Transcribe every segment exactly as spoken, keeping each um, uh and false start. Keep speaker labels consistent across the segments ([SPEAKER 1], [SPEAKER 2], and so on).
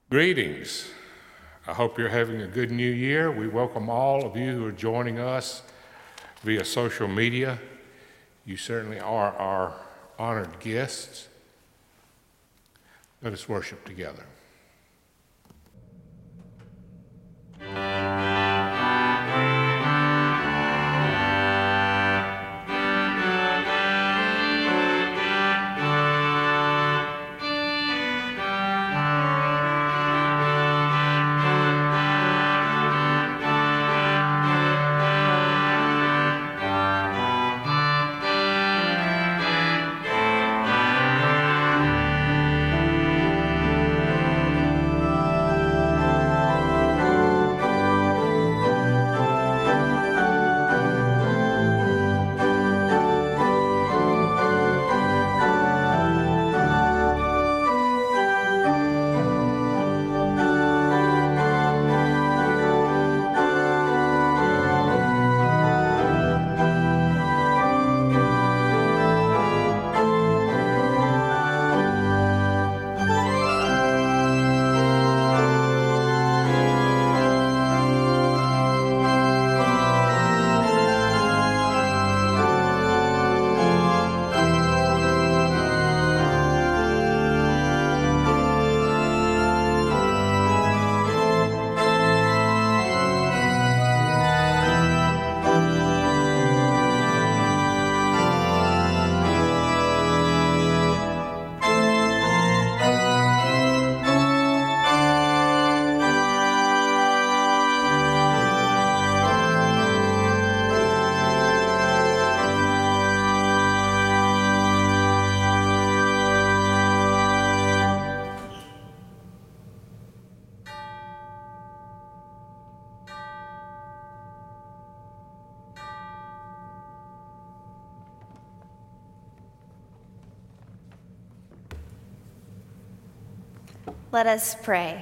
[SPEAKER 1] Greetings. I hope you're having a good new year. We welcome all of you who are joining us via social media. You certainly are our honored guests. Let us worship together.
[SPEAKER 2] Let us pray.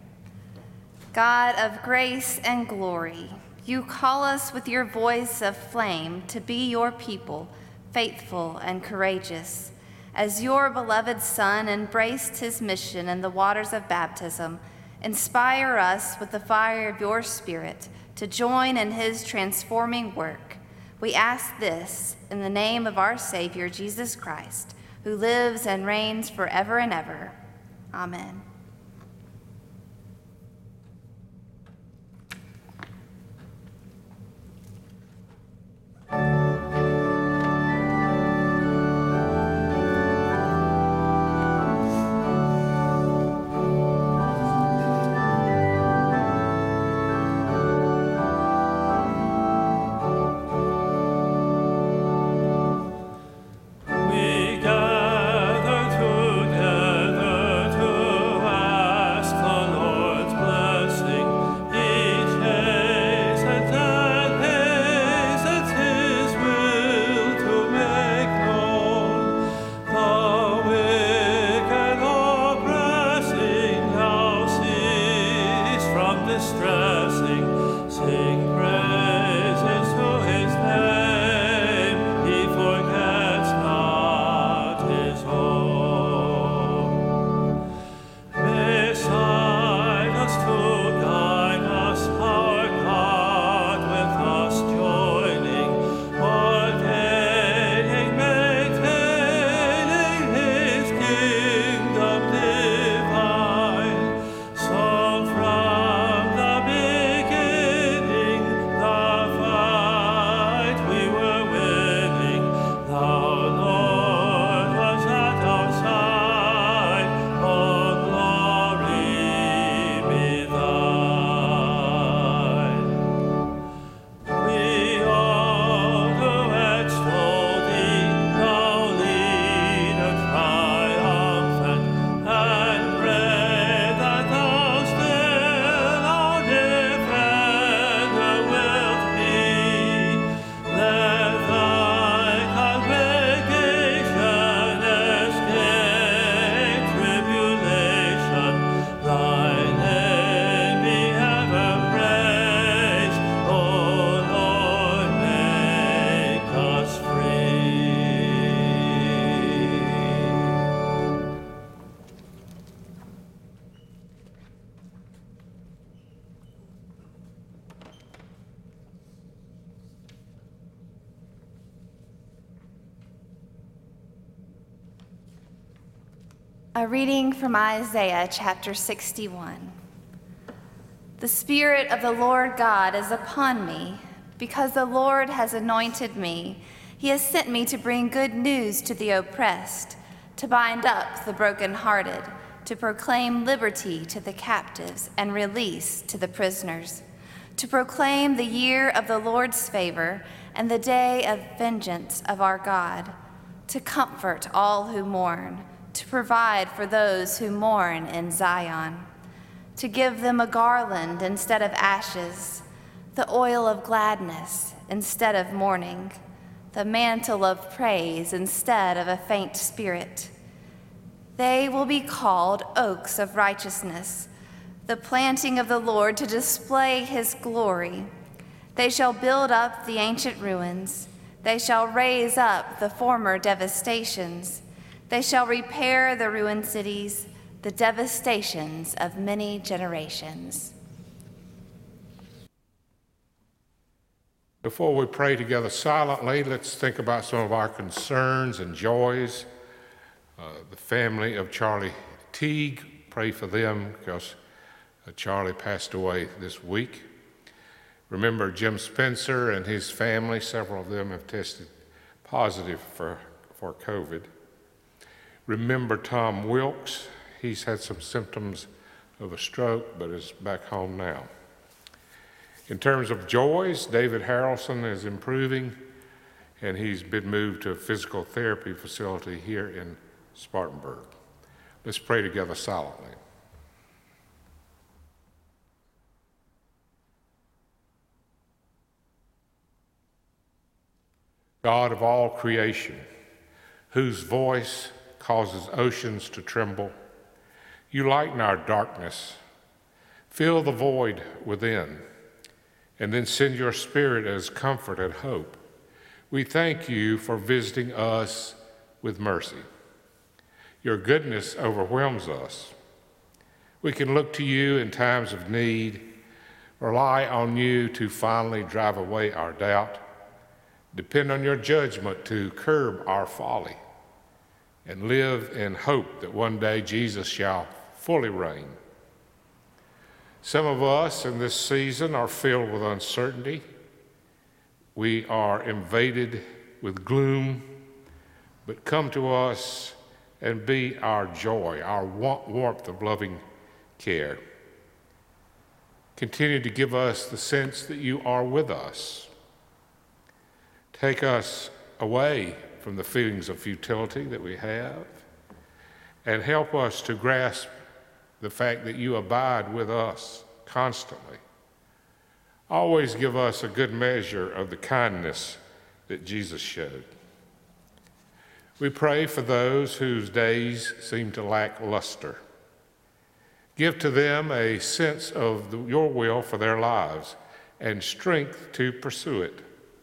[SPEAKER 2] God of grace and glory, you call us with your voice of flame to be your people, faithful and courageous. As your beloved Son embraced his mission in the waters of baptism, inspire us with the fire of your Spirit to join in his transforming work. We ask this in the name of our Savior, Jesus Christ, who lives and reigns forever and ever. Amen.
[SPEAKER 3] We gather together to
[SPEAKER 2] A reading from Isaiah chapter sixty-one. The Spirit of the Lord God is upon me, because the Lord has anointed me. He has sent me to bring good news to the oppressed, to bind up the brokenhearted, to proclaim liberty to the captives and release to the prisoners, to proclaim the year of the Lord's favor and the day of vengeance of our God, to comfort all who mourn, to provide for those who mourn in Zion, to give them a garland instead of ashes, the oil of gladness instead of mourning, the mantle of praise instead of a faint spirit. They will be called oaks of righteousness, the planting of the Lord to display his glory. They shall build up the ancient ruins. They shall raise up the former devastations. They shall repair the ruined cities, the devastations of many generations.
[SPEAKER 1] Before we pray together silently, let's think about some of our concerns and joys. Uh, the family of Charlie Teague, pray for them because uh, Charlie passed away this week. Remember Jim Spencer and his family. Several of them have tested positive for, for COVID. Remember Tom Wilkes. He's had some symptoms of a stroke, but is back home now. In terms of joys, David Harrelson is improving, and he's been moved to a physical therapy facility here in Spartanburg. Let's pray together silently. God of all creation, whose voice causes oceans to tremble, you lighten our darkness, fill the void within, and then send your Spirit as comfort and hope. We thank you for visiting us with mercy. Your goodness overwhelms us. We can look to you in times of need, rely on you to finally drive away our doubt, depend on your judgment to curb our folly, and live in hope that one day Jesus shall fully reign. Some of us in this season are filled with uncertainty. We are invaded with gloom, but come to us and be our joy, our warmth of loving care. Continue to give us the sense that you are with us. Take us away from the feelings of futility that we have, and help us to grasp the fact that you abide with us constantly. Always give us a good measure of the kindness that Jesus showed. We pray for those whose days seem to lack luster. Give to them a sense of the, your will for their lives and strength to pursue it.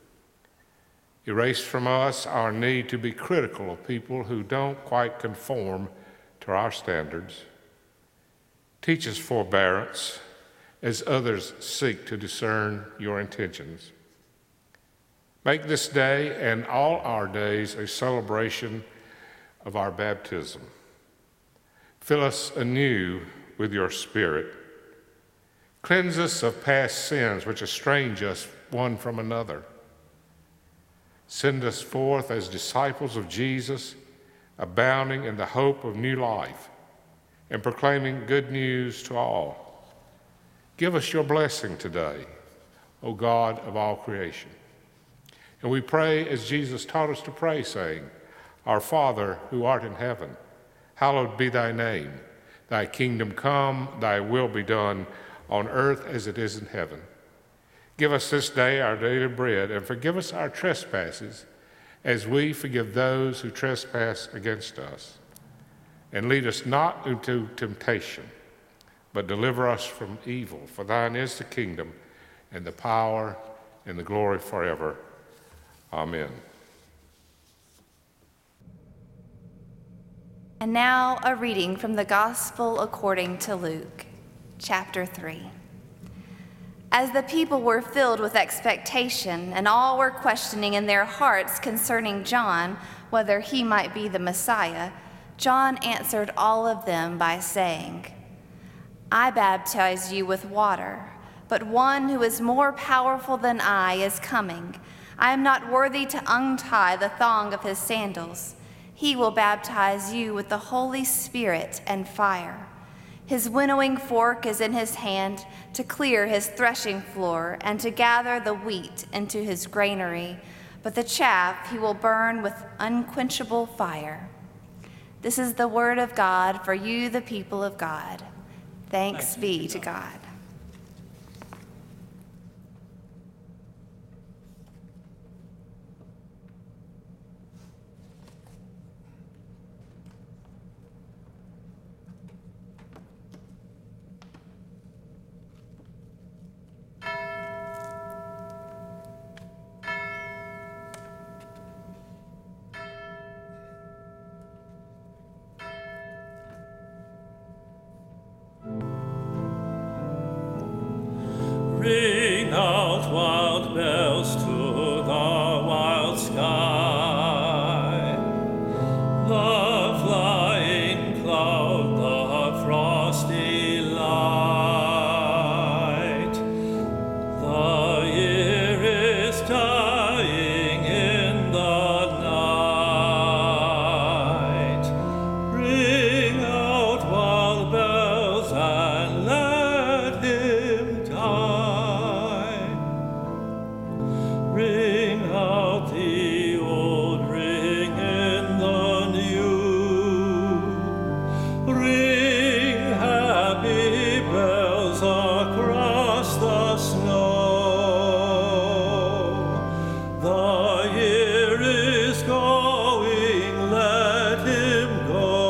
[SPEAKER 1] Erase from us our need to be critical of people who don't quite conform to our standards. Teach us forbearance as others seek to discern your intentions. Make this day and all our days a celebration of our baptism. Fill us anew with your Spirit. Cleanse us of past sins which estrange us one from another. Send us forth as disciples of Jesus, abounding in the hope of new life and proclaiming good news to all. Give us your blessing today, O God of all creation. And we pray as Jesus taught us to pray, saying, Our Father, who art in heaven, hallowed be thy name. Thy kingdom come, thy will be done on earth as it is in heaven. Give us this day our daily bread, and forgive us our trespasses, as we forgive those who trespass against us. And lead us not into temptation, but deliver us from evil. For thine is the kingdom, and the power, and the glory forever. Amen.
[SPEAKER 2] And now a reading from the Gospel according to Luke, chapter three. As the people were filled with expectation, and all were questioning in their hearts concerning John whether he might be the Messiah, John answered all of them by saying, I baptize you with water, but one who is more powerful than I is coming. I am not worthy to untie the thong of his sandals. He will baptize you with the Holy Spirit and fire. His winnowing fork is in his hand to clear his threshing floor and to gather the wheat into his granary, but the chaff he will burn with unquenchable fire. This is the word of God for you, the people of God. Thanks be to God.
[SPEAKER 3] Ring out wild bells to the wild sky, the flying cloud, the frosty light. The year is dying in the night. Ring out wild bells and let him die. Ring out the old, ring in the new. Ring happy bells across the snow. The year is going, let him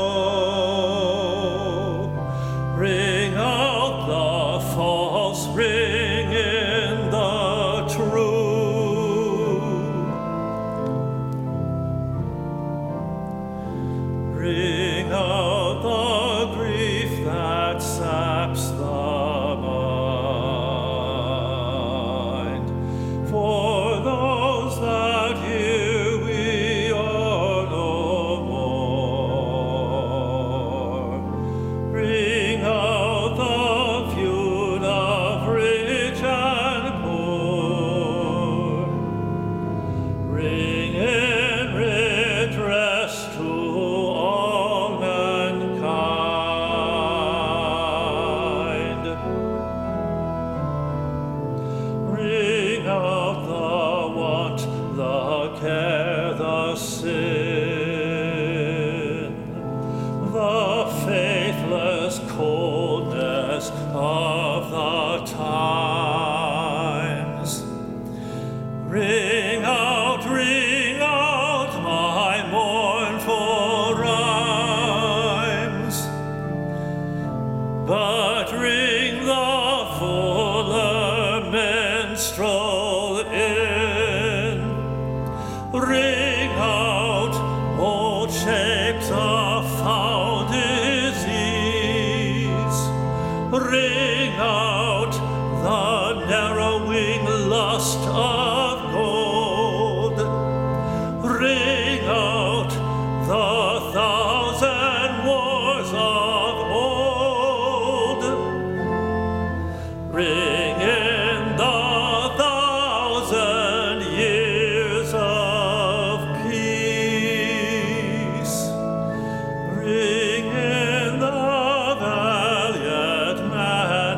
[SPEAKER 3] go. Ring out the false, ring in the true. Ring out the grief that saps the mind. For those that hear, we are no more. Ring out the feud of rich and poor. Ring in redress to all mankind. Ring out the want, the care, the sin, the faithless coldness of the times. Ring out, ring out my mournful rhymes, but ring the fuller minstrel in. Ring out old shapes of foul disease. Ring out the narrowing lust of gold. Ring out the thousand wars of old. Ring in the thousand years of peace. Ring in the valiant man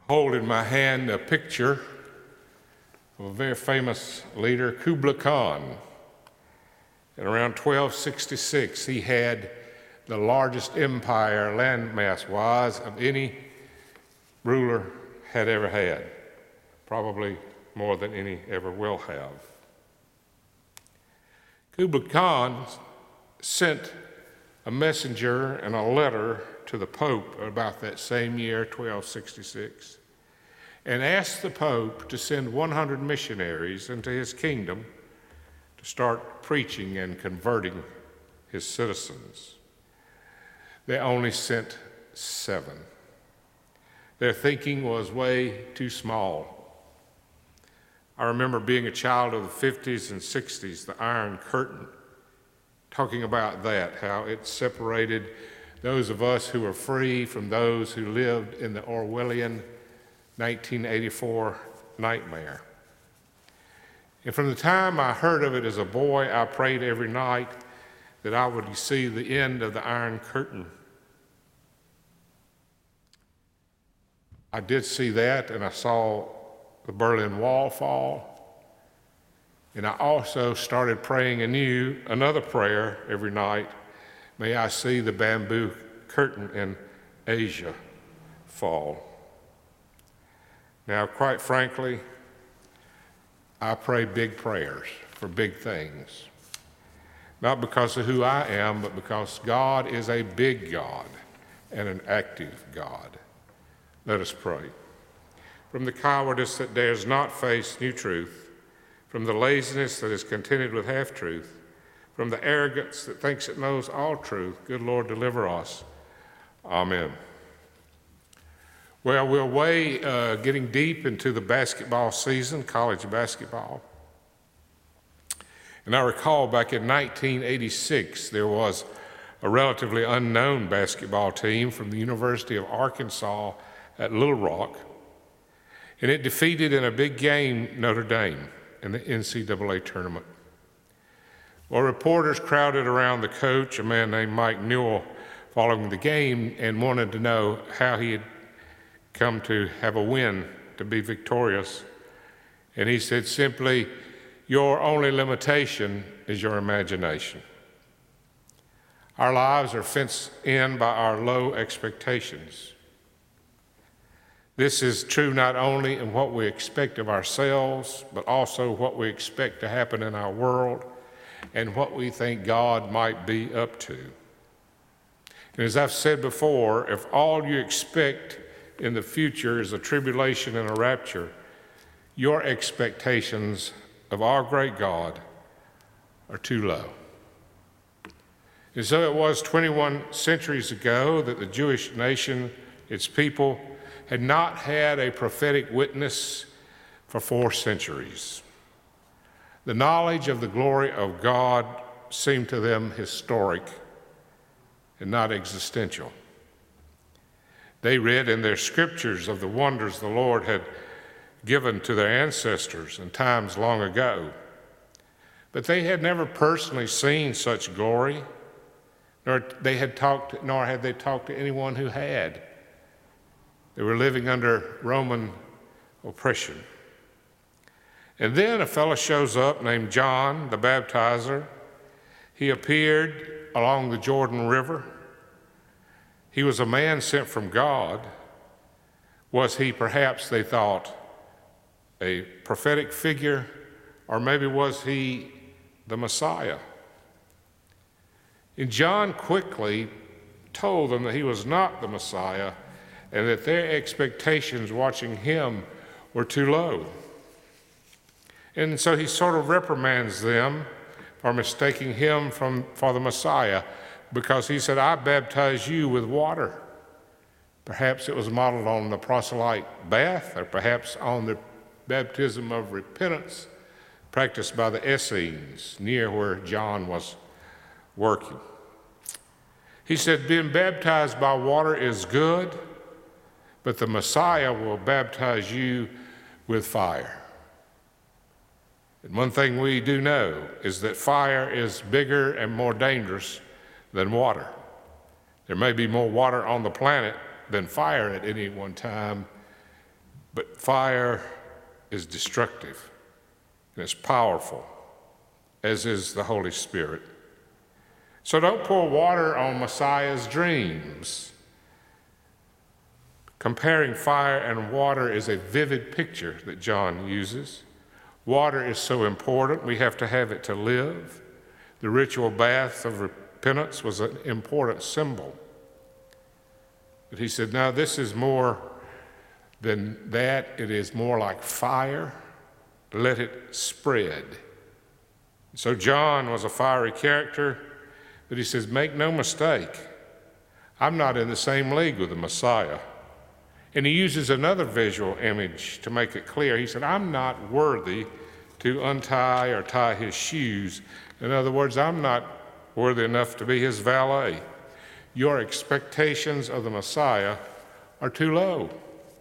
[SPEAKER 1] hold in my hand a picture of a very famous leader, Kublai Khan. And around twelve sixty-six, he had the largest empire landmass-wise of any ruler had ever had, probably more than any ever will have. Kublai Khan sent a messenger and a letter to the Pope about that same year, twelve sixty-six, and asked the Pope to send one hundred missionaries into his kingdom to start preaching and converting his citizens. They only sent seven. Their thinking was way too small. I remember being a child of the fifties and sixties, the Iron Curtain, talking about that, how it separated those of us who were free from those who lived in the Orwellian nineteen eighty-four nightmare. And from the time I heard of it as a boy, I prayed every night that I would see the end of the Iron Curtain. I did see that, and I saw the Berlin Wall fall. And I also started praying anew another prayer every night. May I see the bamboo curtain in Asia fall. Now, quite frankly, I pray big prayers for big things. Not because of who I am, but because God is a big God and an active God. Let us pray. From the cowardice that dares not face new truth, from the laziness that is contented with half-truth, from the arrogance that thinks it knows all truth, good Lord, deliver us. Amen. Well, we're way uh, getting deep into the basketball season, college basketball. And I recall back in nineteen eighty-six, there was a relatively unknown basketball team from the University of Arkansas at Little Rock, and it defeated in a big game Notre Dame in the N C double A tournament. Well, reporters crowded around the coach, a man named Mike Newell, following the game and wanted to know how he had come to have a win, to be victorious. And he said simply, your only limitation is your imagination. Our lives are fenced in by our low expectations. This is true not only in what we expect of ourselves, but also what we expect to happen in our world and what we think God might be up to. And as I've said before, if all you expect in the future is a tribulation and a rapture, your expectations of our great God are too low. And so it was twenty-one centuries ago that the Jewish nation, its people, had not had a prophetic witness for four centuries. The knowledge of the glory of God seemed to them historic and not existential. They read in their scriptures of the wonders the Lord had given to their ancestors in times long ago, but they had never personally seen such glory, nor they had talked, nor had they talked to anyone who had. They were living under Roman oppression. And then a fellow shows up named John the Baptizer. He appeared along the Jordan River. He was a man sent from God. Was he perhaps, they thought, a prophetic figure, or maybe was he the Messiah? And John quickly told them that he was not the Messiah and that their expectations watching him were too low. And so he sort of reprimands them for mistaking him from, for the Messiah, because he said, I baptize you with water. Perhaps it was modeled on the proselyte bath, or perhaps on the baptism of repentance practiced by the Essenes near where John was working. He said, being baptized by water is good, but the Messiah will baptize you with fire. And one thing we do know is that fire is bigger and more dangerous than water. There may be more water on the planet than fire at any one time, But fire is destructive, and it's powerful, as is the Holy Spirit. So don't pour water on Messiah's dreams. Comparing fire and water is a vivid picture that John uses. Water is so important, we have to have it to live. The ritual bath of repentance was an important symbol. But he said, no, this is more than that. It is more like fire. Let it spread. So John was a fiery character, but he says, make no mistake, I'm not in the same league with the Messiah. And he uses another visual image to make it clear. He said, I'm not worthy to untie or tie his shoes. In other words, I'm not worthy enough to be his valet. Your expectations of the Messiah are too low.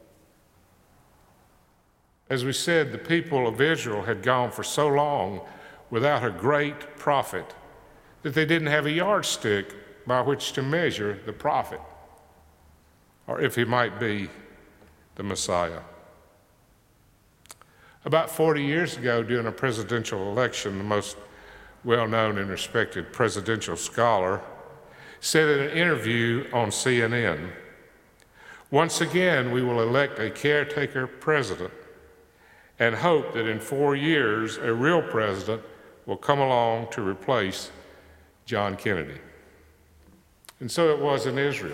[SPEAKER 1] As we said, the people of Israel had gone for so long without a great prophet that they didn't have a yardstick by which to measure the prophet, or if he might be the Messiah. About forty years ago, during a presidential election, the most well-known and respected presidential scholar said in an interview on C N N, once again, we will elect a caretaker president and hope that in four years, a real president will come along to replace John Kennedy. And so it was in Israel.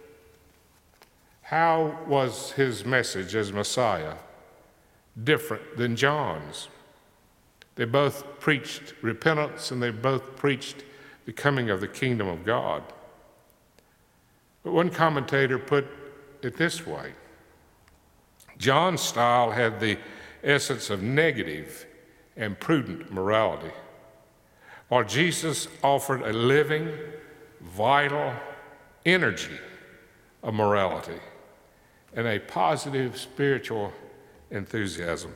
[SPEAKER 1] How was his message as Messiah different than John's? They both preached repentance and they both preached the coming of the kingdom of God. But one commentator put it this way: John's style had the essence of negative and prudent morality, while Jesus offered a living, vital energy of morality and a positive spiritual enthusiasm.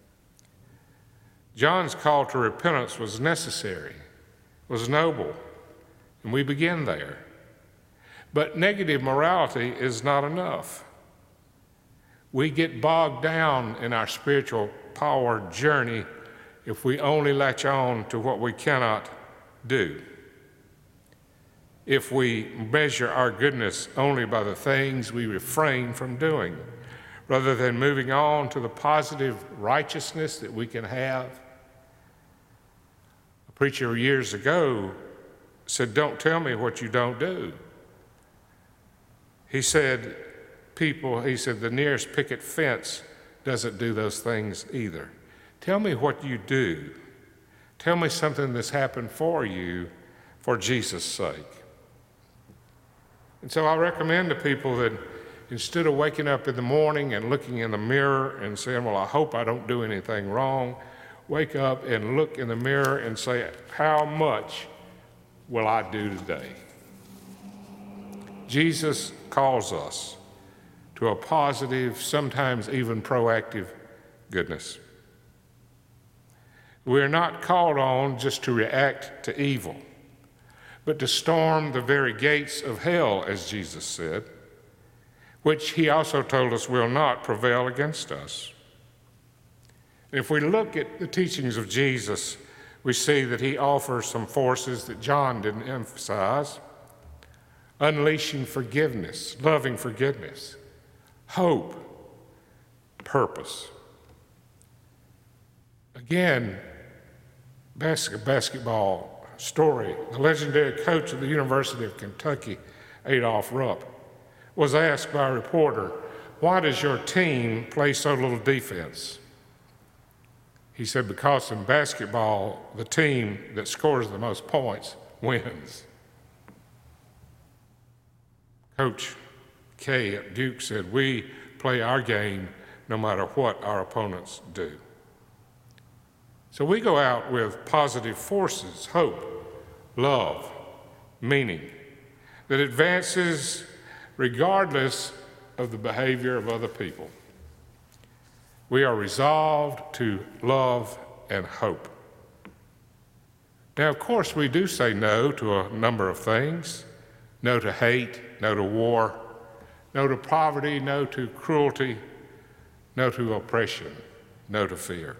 [SPEAKER 1] John's call to repentance was necessary, was noble, and we begin there. But negative morality is not enough. We get bogged down in our spiritual power journey if we only latch on to what we cannot do. If we measure our goodness only by the things we refrain from doing, rather than moving on to the positive righteousness that we can have. A preacher years ago said, don't tell me what you don't do. He said, people, he said, the nearest picket fence doesn't do those things either. Tell me what you do. Tell me something that's happened for you for Jesus' sake. And so I recommend to people that instead of waking up in the morning and looking in the mirror and saying, well, I hope I don't do anything wrong, wake up and look in the mirror and say, how much will I do today? Jesus calls us to a positive, sometimes even proactive goodness. We are not called on just to react to evil, but to storm the very gates of hell, as Jesus said, which he also told us will not prevail against us. If we look at the teachings of Jesus, we see that he offers some forces that John didn't emphasize: unleashing forgiveness, loving forgiveness, hope, purpose. Again, basketball story. The legendary coach of the University of Kentucky, Adolph Rupp, was asked by a reporter, why does your team play so little defense? He said, because in basketball, the team that scores the most points wins. Coach K at Duke said, we play our game no matter what our opponents do. So we go out with positive forces, hope, love, meaning, that advances regardless of the behavior of other people. We are resolved to love and hope. Now, of course, we do say no to a number of things: no to hate, no to war, no to poverty, no to cruelty, no to oppression, no to fear.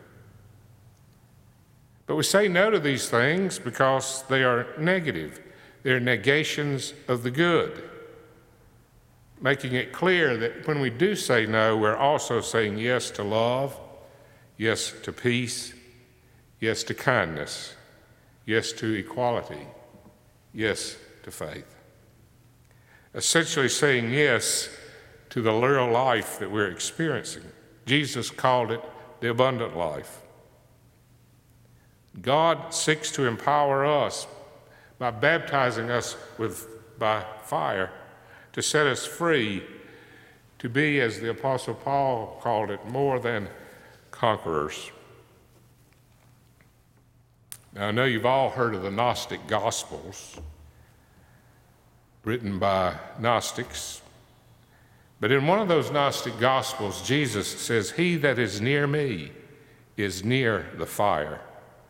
[SPEAKER 1] But we say no to these things because they are negative. They're negations of the good, making it clear that when we do say no, we're also saying yes to love, yes to peace, yes to kindness, yes to equality, yes to faith. Essentially saying yes to the real life that we're experiencing. Jesus called it the abundant life. God seeks to empower us by baptizing us with by fire to set us free to be, as the Apostle Paul called it, more than conquerors. Now, I know you've all heard of the Gnostic Gospels, written by Gnostics. But in one of those Gnostic Gospels, Jesus says, "He that is near me is near the fire."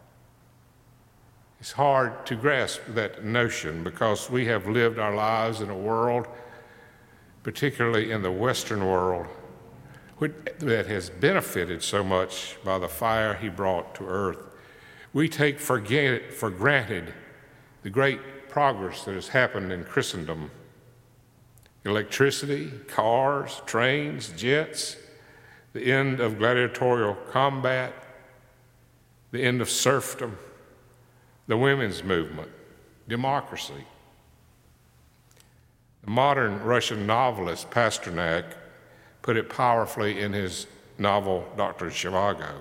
[SPEAKER 1] It's hard to grasp that notion because we have lived our lives in a world, particularly in the Western world, that has benefited so much by the fire he brought to earth. We take for granted the great progress that has happened in Christendom. Electricity, cars, trains, jets, the end of gladiatorial combat, the end of serfdom, the women's movement, democracy. The modern Russian novelist Pasternak put it powerfully in his novel, Doctor Zhivago.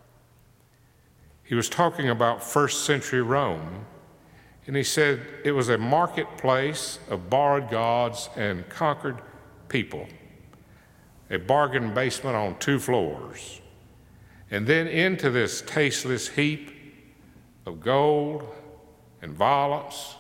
[SPEAKER 1] He was talking about first century Rome, and he said it was a marketplace of borrowed gods and conquered people, a bargain basement on two floors. And then into this tasteless heap of gold and violence,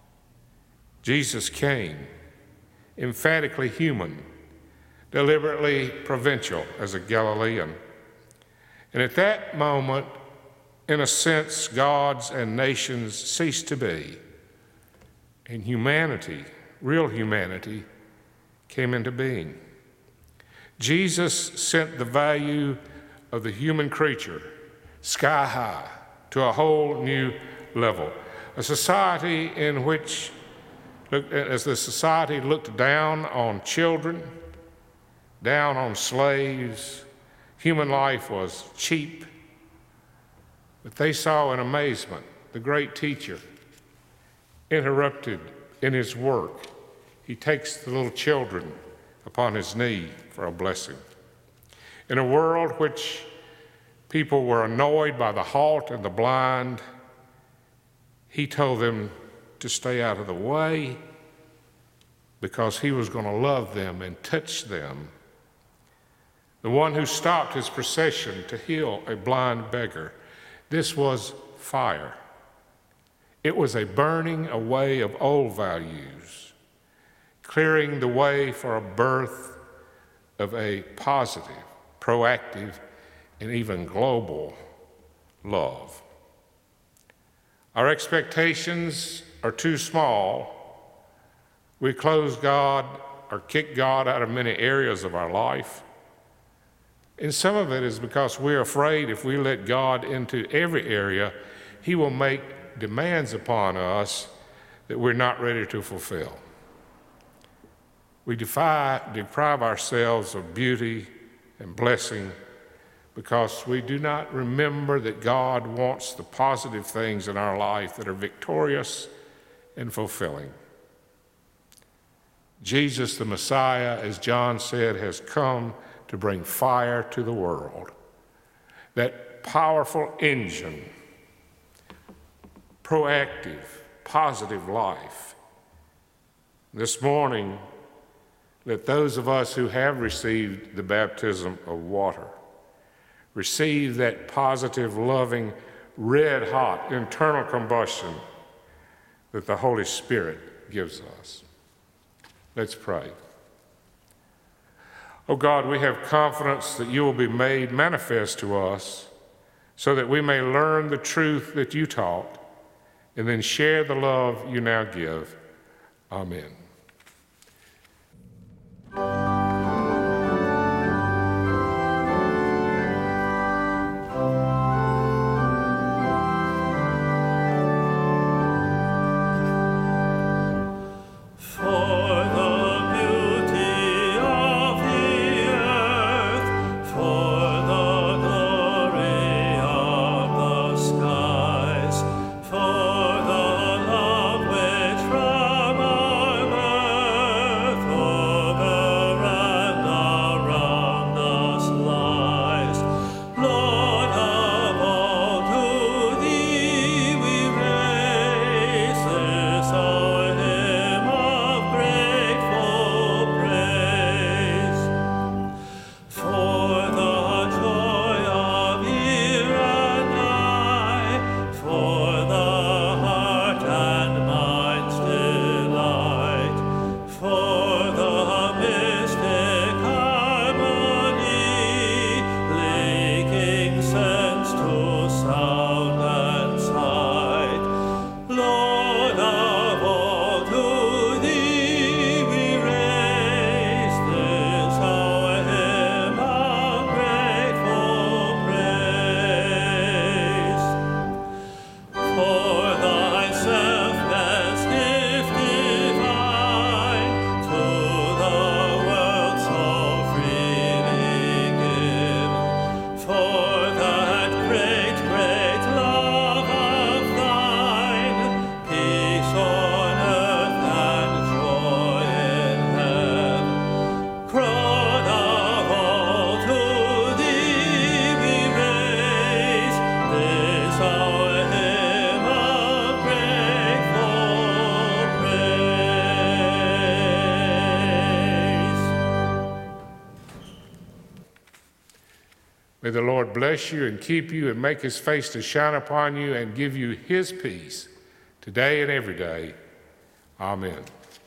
[SPEAKER 1] Jesus came, emphatically human, deliberately provincial as a Galilean. And at that moment, in a sense, gods and nations ceased to be, and humanity, real humanity, came into being. Jesus sent the value of the human creature sky high to a whole new level. A society in which, as the society looked down on children, down on slaves, human life was cheap. But they saw in amazement the great teacher interrupted in his work. He takes the little children upon his knee for a blessing. In a world which people were annoyed by the halt and the blind, he told them to stay out of the way because he was going to love them and touch them. The one who stopped his procession to heal a blind beggar. This was fire. It was a burning away of old values, clearing the way for a birth of a positive, proactive, and even global love. Our expectations are too small. We close God or kick God out of many areas of our life. And some of it is because we're afraid if we let God into every area, he will make demands upon us that we're not ready to fulfill. We defy, deprive ourselves of beauty and blessing because we do not remember that God wants the positive things in our life that are victorious and fulfilling. Jesus, the Messiah, as John said, has come to bring fire to the world. That powerful engine, proactive, positive life. This morning, let those of us who have received the baptism of water receive that positive, loving, red-hot internal combustion that the Holy Spirit gives us. Let's pray. Oh God, we have confidence that you will be made manifest to us so that we may learn the truth that you taught and then share the love you now give. Amen. May the Lord bless you and keep you and make his face to shine upon you and give you his peace today and every day. Amen.